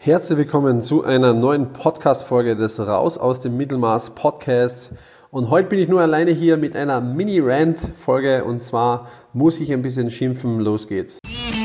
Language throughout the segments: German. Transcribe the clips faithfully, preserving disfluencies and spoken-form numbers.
Herzlich willkommen zu einer neuen Podcast-Folge des Raus aus dem Mittelmaß Podcasts. Und heute bin ich nur alleine hier mit einer Mini-Rant-Folge und zwar muss ich ein bisschen schimpfen. Los geht's.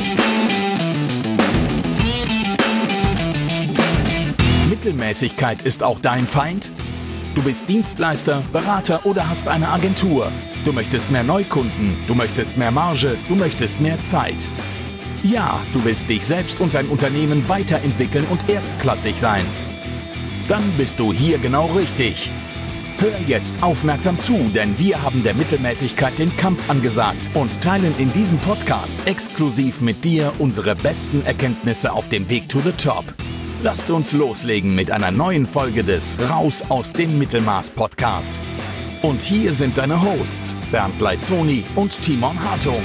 Mittelmäßigkeit ist auch dein Feind? Du bist Dienstleister, Berater oder hast eine Agentur. Du möchtest mehr Neukunden, du möchtest mehr Marge, du möchtest mehr Zeit. Ja, du willst dich selbst und dein Unternehmen weiterentwickeln und erstklassig sein. Dann bist du hier genau richtig. Hör jetzt aufmerksam zu, denn wir haben der Mittelmäßigkeit den Kampf angesagt und teilen in diesem Podcast exklusiv mit dir unsere besten Erkenntnisse auf dem Weg to the top. Lasst uns loslegen mit einer neuen Folge des Raus aus dem Mittelmaß Podcast. Und hier sind deine Hosts Bernd Leitzoni und Timon Hartung.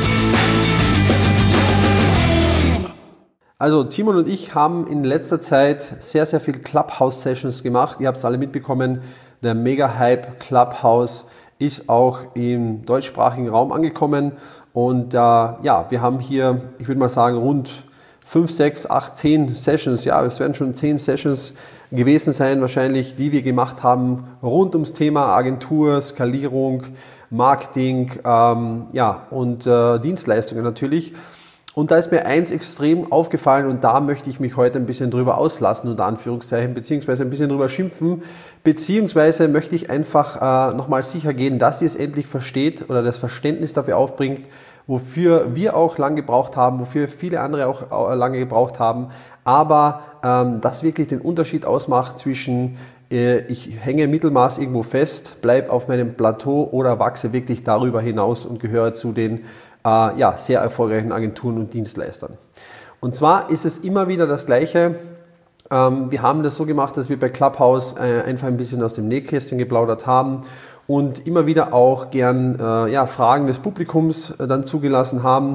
Also Timon und ich haben in letzter Zeit sehr, sehr viel Clubhouse-Sessions gemacht. Ihr habt es alle mitbekommen, der Mega-Hype Clubhouse ist auch im deutschsprachigen Raum angekommen. Und äh, ja, wir haben hier, ich würde mal sagen, rund fünf, sechs, acht, zehn Sessions, ja, es werden schon zehn Sessions gewesen sein wahrscheinlich, die wir gemacht haben rund ums Thema Agentur, Skalierung, Marketing, ähm, ja, und äh, Dienstleistungen natürlich. Und da ist mir eins extrem aufgefallen und da möchte ich mich heute ein bisschen drüber auslassen, unter Anführungszeichen, beziehungsweise ein bisschen drüber schimpfen, beziehungsweise möchte ich einfach äh, nochmal sicher gehen, dass ihr es endlich versteht oder das Verständnis dafür aufbringt, wofür wir auch lange gebraucht haben, wofür viele andere auch lange gebraucht haben, aber ähm, das wirklich den Unterschied ausmacht zwischen äh, ich hänge im Mittelmaß irgendwo fest, bleibe auf meinem Plateau oder wachse wirklich darüber hinaus und gehöre zu den äh, ja, sehr erfolgreichen Agenturen und Dienstleistern. Und zwar ist es immer wieder das Gleiche. Ähm, wir haben das so gemacht, dass wir bei Clubhouse äh, einfach ein bisschen aus dem Nähkästchen geplaudert haben und immer wieder auch gern äh, ja, Fragen des Publikums äh, dann zugelassen haben.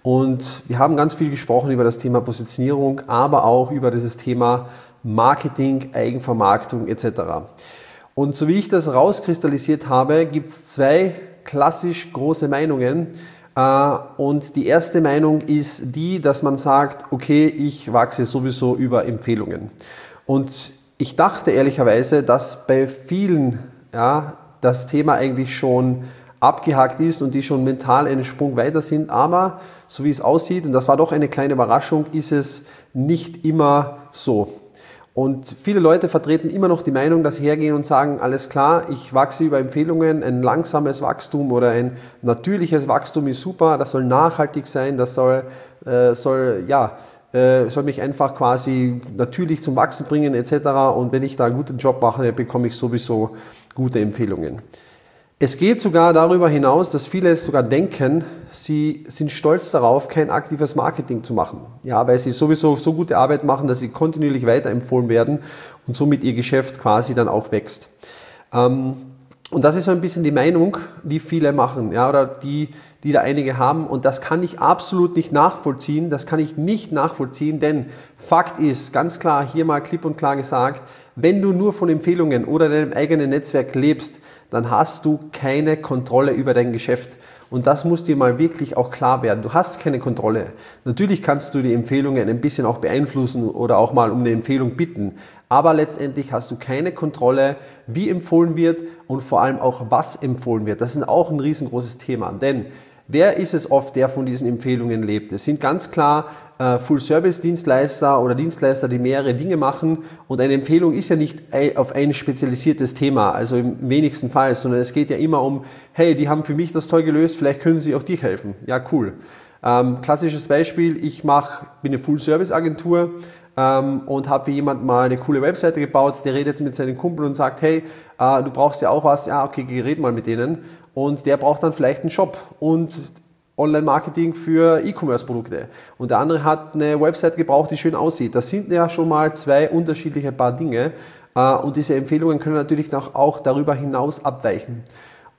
Und wir haben ganz viel gesprochen über das Thema Positionierung, aber auch über dieses Thema Marketing, Eigenvermarktung et cetera. Und so wie ich das rauskristallisiert habe, gibt es zwei klassisch große Meinungen. Äh, und die erste Meinung ist die, dass man sagt, okay, ich wachse sowieso über Empfehlungen. Und ich dachte ehrlicherweise, dass bei vielen ja, das Thema eigentlich schon abgehakt ist und die schon mental einen Sprung weiter sind, aber so wie es aussieht, und das war doch eine kleine Überraschung, ist es nicht immer so. Und viele Leute vertreten immer noch die Meinung, dass sie hergehen und sagen, alles klar, ich wachse über Empfehlungen, ein langsames Wachstum oder ein natürliches Wachstum ist super, das soll nachhaltig sein, das soll, äh, soll, ja, äh, soll mich einfach quasi natürlich zum Wachsen bringen et cetera. Und wenn ich da einen guten Job mache, bekomme ich sowieso gute Empfehlungen. Es geht sogar darüber hinaus, dass viele sogar denken, sie sind stolz darauf, kein aktives Marketing zu machen. Ja, weil sie sowieso so gute Arbeit machen, dass sie kontinuierlich weiterempfohlen werden und somit ihr Geschäft quasi dann auch wächst. Ähm, und das ist so ein bisschen die Meinung, die viele machen, ja, oder die, die da einige haben. Und das kann ich absolut nicht nachvollziehen. Das kann ich nicht nachvollziehen, denn Fakt ist, ganz klar, hier mal klipp und klar gesagt, wenn du nur von Empfehlungen oder deinem eigenen Netzwerk lebst, dann hast du keine Kontrolle über dein Geschäft. Und das muss dir mal wirklich auch klar werden. Du hast keine Kontrolle. Natürlich kannst du die Empfehlungen ein bisschen auch beeinflussen oder auch mal um eine Empfehlung bitten. Aber letztendlich hast du keine Kontrolle, wie empfohlen wird und vor allem auch, was empfohlen wird. Das ist auch ein riesengroßes Thema. Denn wer ist es oft, der von diesen Empfehlungen lebt? Es sind ganz klar äh, Full-Service-Dienstleister oder Dienstleister, die mehrere Dinge machen. Und eine Empfehlung ist ja nicht auf ein spezialisiertes Thema, also im wenigsten Fall, sondern es geht ja immer um, hey, die haben für mich das toll gelöst, vielleicht können sie auch dir helfen. Ja, cool. Ähm, klassisches Beispiel, ich mach, bin eine Full-Service-Agentur ähm, und habe für jemanden mal eine coole Webseite gebaut, der redet mit seinen Kumpeln und sagt, hey, äh, du brauchst ja auch was, ja, okay, red mal mit denen. Und der braucht dann vielleicht einen Shop und Online-Marketing für E-Commerce-Produkte. Und der andere hat eine Website gebraucht, die schön aussieht. Das sind ja schon mal zwei unterschiedliche Paar Dinge. Und diese Empfehlungen können natürlich auch darüber hinaus abweichen.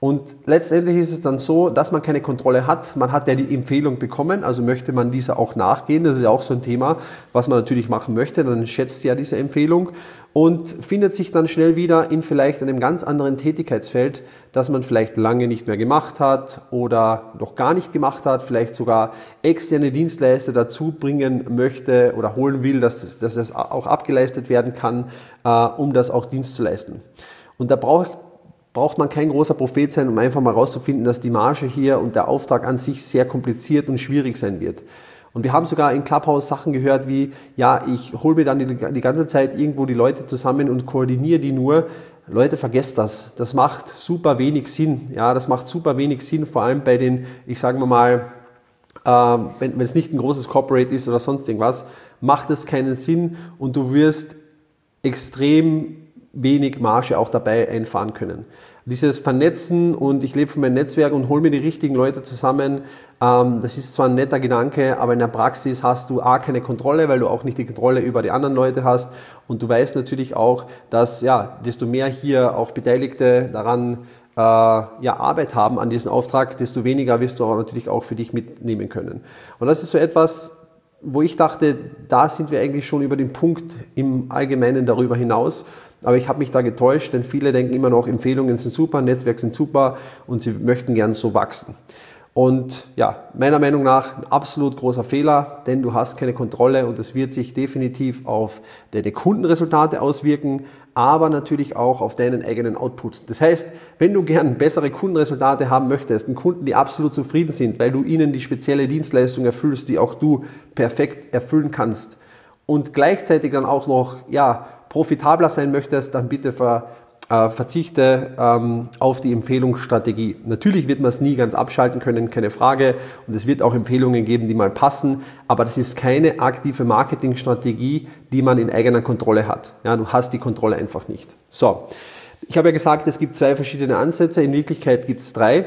Und letztendlich ist es dann so, dass man keine Kontrolle hat. Man hat ja die Empfehlung bekommen, also möchte man dieser auch nachgehen. Das ist ja auch so ein Thema, was man natürlich machen möchte. Dann schätzt ja diese Empfehlung und findet sich dann schnell wieder in vielleicht einem ganz anderen Tätigkeitsfeld, das man vielleicht lange nicht mehr gemacht hat oder noch gar nicht gemacht hat, vielleicht sogar externe Dienstleister dazu bringen möchte oder holen will, dass, dass das auch abgeleistet werden kann, äh, um das auch Dienst zu leisten. Und da braucht braucht man kein großer Prophet sein, um einfach mal rauszufinden, dass die Marge hier und der Auftrag an sich sehr kompliziert und schwierig sein wird. Und wir haben sogar in Clubhouse Sachen gehört wie, ja, ich hole mir dann die, die ganze Zeit irgendwo die Leute zusammen und koordiniere die nur. Leute, vergesst das. Das macht super wenig Sinn. Ja, das macht super wenig Sinn, vor allem bei den, ich sage mal, äh, wenn, wenn es nicht ein großes Corporate ist oder sonst irgendwas, macht es keinen Sinn und du wirst extrem wenig Marge auch dabei einfahren können. Dieses Vernetzen und ich lebe von meinem Netzwerk und hole mir die richtigen Leute zusammen, ähm, das ist zwar ein netter Gedanke, aber in der Praxis hast du A, keine Kontrolle, weil du auch nicht die Kontrolle über die anderen Leute hast und du weißt natürlich auch, dass ja, desto mehr hier auch Beteiligte daran äh, ja, Arbeit haben an diesem Auftrag, desto weniger wirst du auch natürlich auch für dich mitnehmen können. Und das ist so etwas, wo ich dachte, da sind wir eigentlich schon über den Punkt im Allgemeinen darüber hinaus. Aber ich habe mich da getäuscht, denn viele denken immer noch, Empfehlungen sind super, Netzwerk sind super und sie möchten gern so wachsen. Und ja, meiner Meinung nach ein absolut großer Fehler, denn du hast keine Kontrolle und es wird sich definitiv auf deine Kundenresultate auswirken, aber natürlich auch auf deinen eigenen Output. Das heißt, wenn du gern bessere Kundenresultate haben möchtest, einen Kunden, die absolut zufrieden sind, weil du ihnen die spezielle Dienstleistung erfüllst, die auch du perfekt erfüllen kannst und gleichzeitig dann auch noch, ja, profitabler sein möchtest, dann bitte ver, äh, verzichte ähm, auf die Empfehlungsstrategie. Natürlich wird man es nie ganz abschalten können, keine Frage. Und es wird auch Empfehlungen geben, die mal passen. Aber das ist keine aktive Marketingstrategie, die man in eigener Kontrolle hat. Ja, du hast die Kontrolle einfach nicht. So, ich habe ja gesagt, es gibt zwei verschiedene Ansätze. In Wirklichkeit gibt es drei.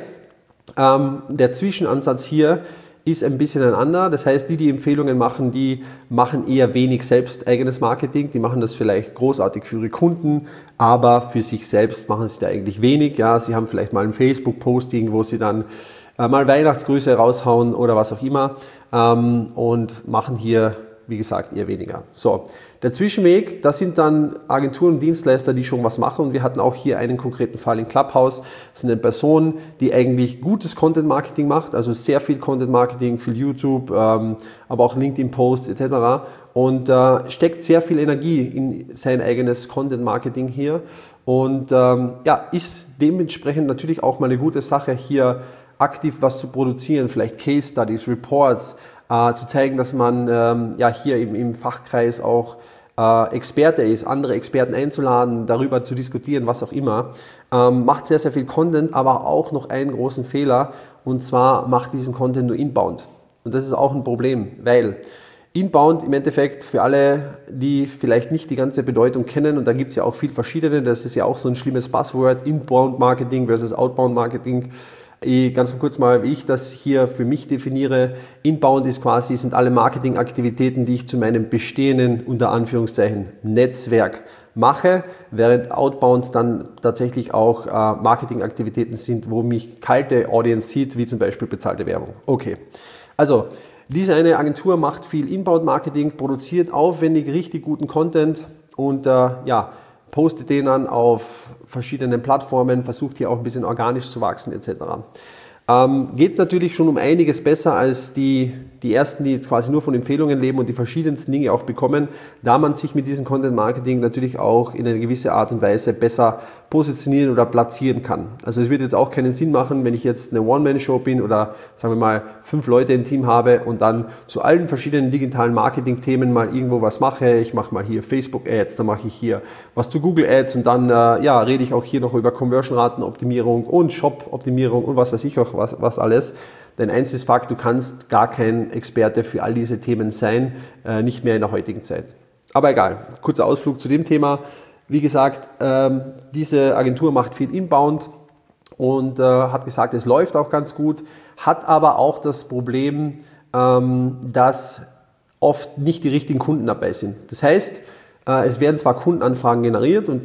Ähm, der Zwischenansatz hier ist ein bisschen ein anderer. Das heißt, die, die Empfehlungen machen, die machen eher wenig selbst eigenes Marketing. Die machen das vielleicht großartig für ihre Kunden, aber für sich selbst machen sie da eigentlich wenig. Ja, sie haben vielleicht mal ein Facebook-Posting, wo sie dann äh, mal Weihnachtsgrüße raushauen oder was auch immer ähm, und machen hier, wie gesagt, eher weniger. So, der Zwischenweg, das sind dann Agenturen und Dienstleister, die schon was machen und wir hatten auch hier einen konkreten Fall in Clubhouse. Das ist eine Person, die eigentlich gutes Content-Marketing macht, also sehr viel Content-Marketing, viel YouTube, ähm, aber auch LinkedIn-Posts et cetera und äh, steckt sehr viel Energie in sein eigenes Content-Marketing hier und ähm, ja, ist dementsprechend natürlich auch mal eine gute Sache, hier aktiv was zu produzieren, vielleicht Case Studies, Reports, äh, zu zeigen, dass man ähm, ja hier im, im Fachkreis auch äh, Experte ist, andere Experten einzuladen, darüber zu diskutieren, was auch immer. Ähm, macht sehr, sehr viel Content, aber auch noch einen großen Fehler und zwar macht diesen Content nur inbound. Und das ist auch ein Problem, weil Inbound im Endeffekt für alle, die vielleicht nicht die ganze Bedeutung kennen, und da gibt es ja auch viel verschiedene, das ist ja auch so ein schlimmes Buzzword, Inbound Marketing versus Outbound Marketing. Ganz kurz mal, wie ich das hier für mich definiere. Inbound ist quasi, sind alle Marketingaktivitäten, die ich zu meinem bestehenden, unter Anführungszeichen, Netzwerk mache, während Outbound dann tatsächlich auch äh, Marketingaktivitäten sind, wo mich kalte Audience sieht, wie zum Beispiel bezahlte Werbung. Okay, also diese eine Agentur macht viel Inbound-Marketing, produziert aufwendig richtig guten Content und äh, ja, postet den dann auf verschiedenen Plattformen, versucht hier auch ein bisschen organisch zu wachsen et cetera. Ähm, geht natürlich schon um einiges besser als die, die ersten, die jetzt quasi nur von Empfehlungen leben und die verschiedensten Dinge auch bekommen, da man sich mit diesem Content Marketing natürlich auch in eine gewisse Art und Weise besser positionieren oder platzieren kann. Also es wird jetzt auch keinen Sinn machen, wenn ich jetzt eine One-Man-Show bin oder sagen wir mal fünf Leute im Team habe und dann zu allen verschiedenen digitalen Marketing-Themen mal irgendwo was mache. Ich mache mal hier Facebook-Ads, dann mache ich hier was zu Google-Ads und dann äh, ja, rede ich auch hier noch über Conversion-Raten-Optimierung und Shop-Optimierung und was weiß ich auch was, was alles. Denn eins ist Fakt, du kannst gar kein Experte für all diese Themen sein, äh, nicht mehr in der heutigen Zeit. Aber egal, kurzer Ausflug zu dem Thema. Wie gesagt, ähm, diese Agentur macht viel Inbound und äh, hat gesagt, es läuft auch ganz gut, hat aber auch das Problem, ähm, dass oft nicht die richtigen Kunden dabei sind. Das heißt, äh, es werden zwar Kundenanfragen generiert und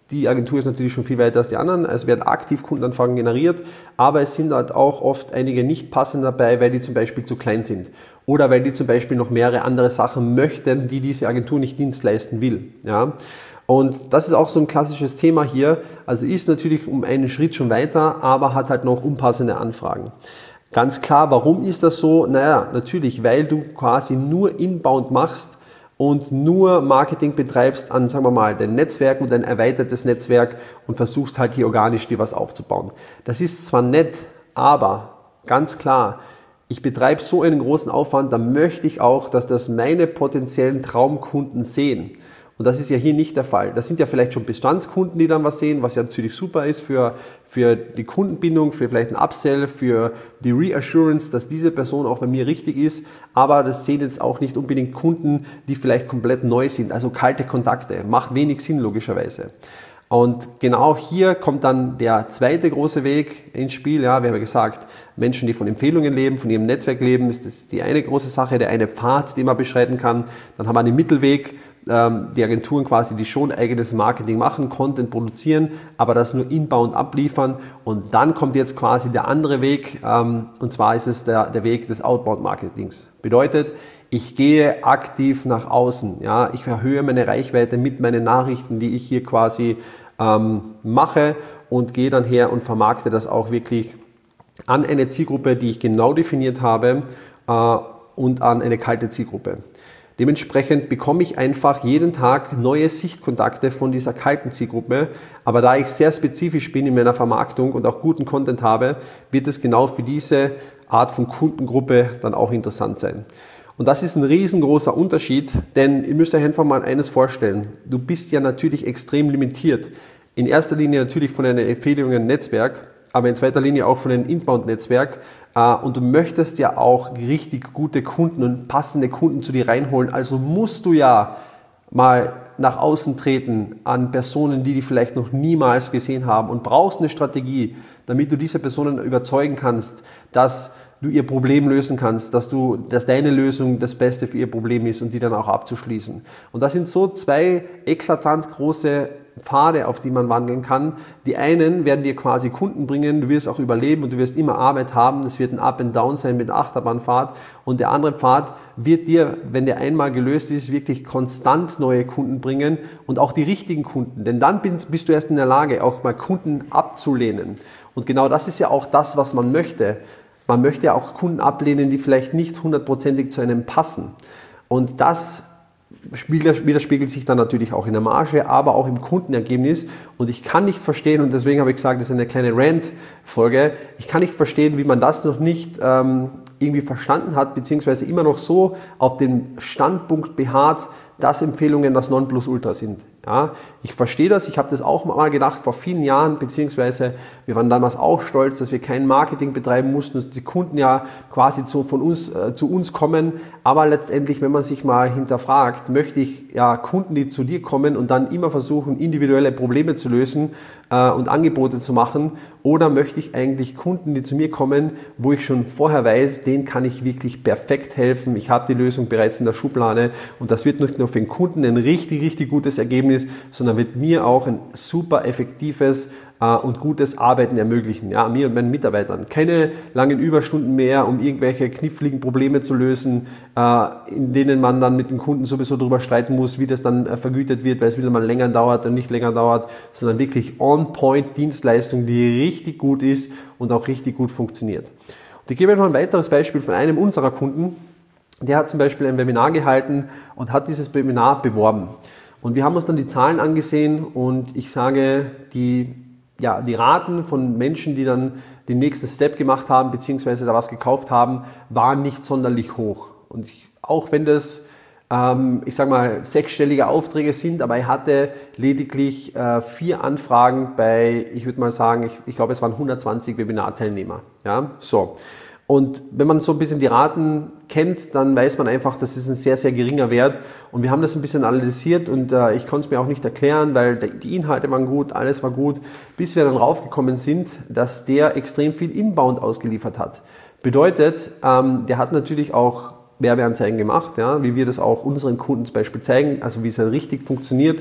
Die Agentur ist natürlich schon viel weiter als die anderen. Es werden aktiv Kundenanfragen generiert, aber es sind halt auch oft einige nicht passend dabei, weil die zum Beispiel zu klein sind oder weil die zum Beispiel noch mehrere andere Sachen möchten, die diese Agentur nicht dienstleisten will. Ja? Und das ist auch so ein klassisches Thema hier. Also ist natürlich um einen Schritt schon weiter, aber hat halt noch unpassende Anfragen. Ganz klar, warum ist das so? Naja, natürlich, weil du quasi nur Inbound machst und nur Marketing betreibst an, sagen wir mal, dein Netzwerk und ein erweitertes Netzwerk und versuchst halt hier organisch dir was aufzubauen. Das ist zwar nett, aber ganz klar, ich betreibe so einen großen Aufwand, da möchte ich auch, dass das meine potenziellen Traumkunden sehen. Und das ist ja hier nicht der Fall. Das sind ja vielleicht schon Bestandskunden, die dann was sehen, was ja natürlich super ist für, für die Kundenbindung, für vielleicht ein Upsell, für die Reassurance, dass diese Person auch bei mir richtig ist. Aber das sehen jetzt auch nicht unbedingt Kunden, die vielleicht komplett neu sind, also kalte Kontakte. Macht wenig Sinn logischerweise. Und genau hier kommt dann der zweite große Weg ins Spiel. Ja, wir haben ja gesagt, Menschen, die von Empfehlungen leben, von ihrem Netzwerk leben, ist das die eine große Sache, der eine Pfad, den man beschreiten kann. Dann haben wir einen Mittelweg, die Agenturen quasi, die schon eigenes Marketing machen, Content produzieren, aber das nur inbound abliefern. Und dann kommt jetzt quasi der andere Weg, und zwar ist es der, der Weg des Outbound-Marketings. Bedeutet, ich gehe aktiv nach außen. Ja, ich erhöhe meine Reichweite mit meinen Nachrichten, die ich hier quasi ähm, mache und gehe dann her und vermarkte das auch wirklich an eine Zielgruppe, die ich genau definiert habe äh, und an eine kalte Zielgruppe. Dementsprechend bekomme ich einfach jeden Tag neue Sichtkontakte von dieser kalten Zielgruppe. Aber da ich sehr spezifisch bin in meiner Vermarktung und auch guten Content habe, wird es genau für diese Art von Kundengruppe dann auch interessant sein. Und das ist ein riesengroßer Unterschied, denn ihr müsst euch einfach mal eines vorstellen. Du bist ja natürlich extrem limitiert. In erster Linie natürlich von einem Empfehlungen-Netzwerk, aber in zweiter Linie auch von einem Inbound-Netzwerk. Und du möchtest ja auch richtig gute Kunden und passende Kunden zu dir reinholen. Also musst du ja mal nach außen treten an Personen, die die vielleicht noch niemals gesehen haben und brauchst eine Strategie, damit du diese Personen überzeugen kannst, dass du ihr Problem lösen kannst, dass du, dass deine Lösung das Beste für ihr Problem ist und die dann auch abzuschließen. Und das sind so zwei eklatant große Pfade, auf die man wandeln kann. Die einen werden dir quasi Kunden bringen, du wirst auch überleben und du wirst immer Arbeit haben. Es wird ein Up and Down sein mit Achterbahnfahrt. Und der andere Pfad wird dir, wenn der einmal gelöst ist, wirklich konstant neue Kunden bringen und auch die richtigen Kunden. Denn dann bist du erst in der Lage, auch mal Kunden abzulehnen. Und genau das ist ja auch das, was man möchte. Man möchte ja auch Kunden ablehnen, die vielleicht nicht hundertprozentig zu einem passen. Und das widerspiegelt sich dann natürlich auch in der Marge, aber auch im Kundenergebnis. Und ich kann nicht verstehen, und deswegen habe ich gesagt, das ist eine kleine Rant-Folge, ich kann nicht verstehen, wie man das noch nicht ähm, irgendwie verstanden hat, beziehungsweise immer noch so auf dem Standpunkt beharrt, dass Empfehlungen das Nonplusultra sind. Ja, ich verstehe das, ich habe das auch mal gedacht vor vielen Jahren, beziehungsweise wir waren damals auch stolz, dass wir kein Marketing betreiben mussten, dass die Kunden ja quasi zu, von uns, äh, zu uns kommen, aber letztendlich, wenn man sich mal hinterfragt, möchte ich ja Kunden, die zu dir kommen und dann immer versuchen, individuelle Probleme zu lösen äh, und Angebote zu machen, oder möchte ich eigentlich Kunden, die zu mir kommen, wo ich schon vorher weiß, denen kann ich wirklich perfekt helfen, ich habe die Lösung bereits in der Schublade und das wird nicht nur für den Kunden ein richtig, richtig gutes Ergebnis, sondern wird mir auch ein super effektives äh, und gutes Arbeiten ermöglichen, ja, mir und meinen Mitarbeitern. Keine langen Überstunden mehr, um irgendwelche kniffligen Probleme zu lösen, äh, in denen man dann mit dem Kunden sowieso darüber streiten muss, wie das dann äh, vergütet wird, weil es wieder mal länger dauert und nicht länger dauert, sondern wirklich On-Point-Dienstleistung, die richtig gut ist und auch richtig gut funktioniert. Und ich gebe euch noch ein weiteres Beispiel von einem unserer Kunden. Der hat zum Beispiel ein Webinar gehalten und hat dieses Webinar beworben. Und wir haben uns dann die Zahlen angesehen und ich sage, die, ja, die Raten von Menschen, die dann den nächsten Step gemacht haben, beziehungsweise da was gekauft haben, waren nicht sonderlich hoch. Und ich, auch wenn das, ähm, ich sage mal, sechsstellige Aufträge sind, aber er hatte lediglich äh, vier Anfragen bei, ich würde mal sagen, ich, ich glaube, es waren hundertzwanzig Webinarteilnehmer. Ja, so. Und wenn man so ein bisschen die Raten kennt, dann weiß man einfach, das ist ein sehr, sehr geringer Wert. Und wir haben das ein bisschen analysiert und äh, ich konnte es mir auch nicht erklären, weil die Inhalte waren gut, alles war gut, bis wir dann raufgekommen sind, dass der extrem viel Inbound ausgeliefert hat. Bedeutet, ähm, der hat natürlich auch Werbeanzeigen gemacht, ja, wie wir das auch unseren Kunden zum Beispiel zeigen, also wie es halt richtig funktioniert.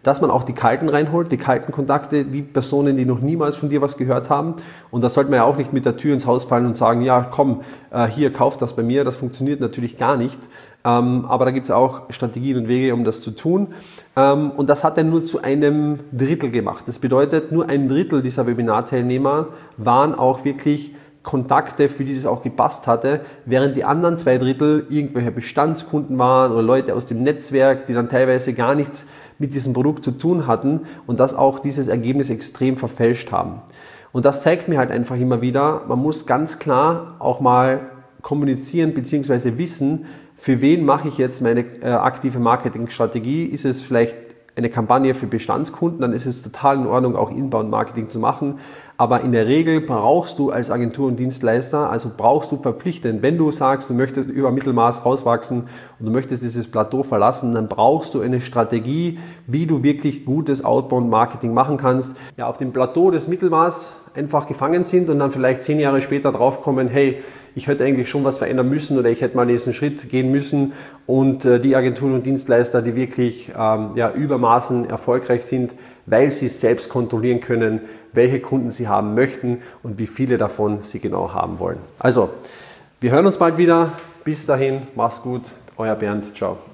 dass man auch die kalten reinholt, die kalten Kontakte, die Personen, die noch niemals von dir was gehört haben. Und da sollte man ja auch nicht mit der Tür ins Haus fallen und sagen, ja komm, hier, kauf das bei mir. Das funktioniert natürlich gar nicht. Aber da gibt es auch Strategien und Wege, um das zu tun. Und das hat er nur zu einem Drittel gemacht. Das bedeutet, nur ein Drittel dieser Webinarteilnehmer waren auch wirklich Kontakte, für die das auch gepasst hatte, während die anderen zwei Drittel irgendwelche Bestandskunden waren oder Leute aus dem Netzwerk, die dann teilweise gar nichts mit diesem Produkt zu tun hatten und das auch dieses Ergebnis extrem verfälscht haben. Und das zeigt mir halt einfach immer wieder, man muss ganz klar auch mal kommunizieren bzw. wissen, für wen mache ich jetzt meine äh, aktive Marketingstrategie. Ist es vielleicht eine Kampagne für Bestandskunden, dann ist es total in Ordnung, auch Inbound-Marketing zu machen. Aber in der Regel brauchst du als Agentur und Dienstleister, also brauchst du verpflichtend, wenn du sagst, du möchtest über Mittelmaß rauswachsen und du möchtest dieses Plateau verlassen, dann brauchst du eine Strategie, wie du wirklich gutes Outbound-Marketing machen kannst. Ja, auf dem Plateau des Mittelmaß einfach gefangen sind und dann vielleicht zehn Jahre später draufkommen, hey, ich hätte eigentlich schon was verändern müssen oder ich hätte mal diesen Schritt gehen müssen und äh, die Agenturen und Dienstleister, die wirklich ähm, ja, übermaßen erfolgreich sind, weil sie selbst kontrollieren können, welche Kunden sie haben möchten und wie viele davon sie genau haben wollen. Also, wir hören uns bald wieder. Bis dahin, mach's gut, euer Bernd, ciao.